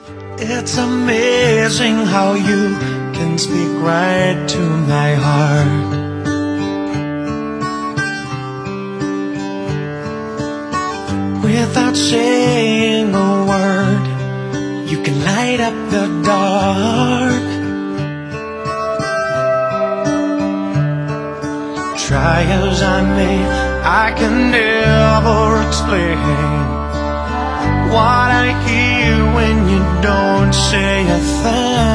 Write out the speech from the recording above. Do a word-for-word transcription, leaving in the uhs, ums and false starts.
It's amazing how you can speak right to my heart. Without saying a word, you can light up the dark. Try as I may, I can never explain what I hear when you don't say a thing.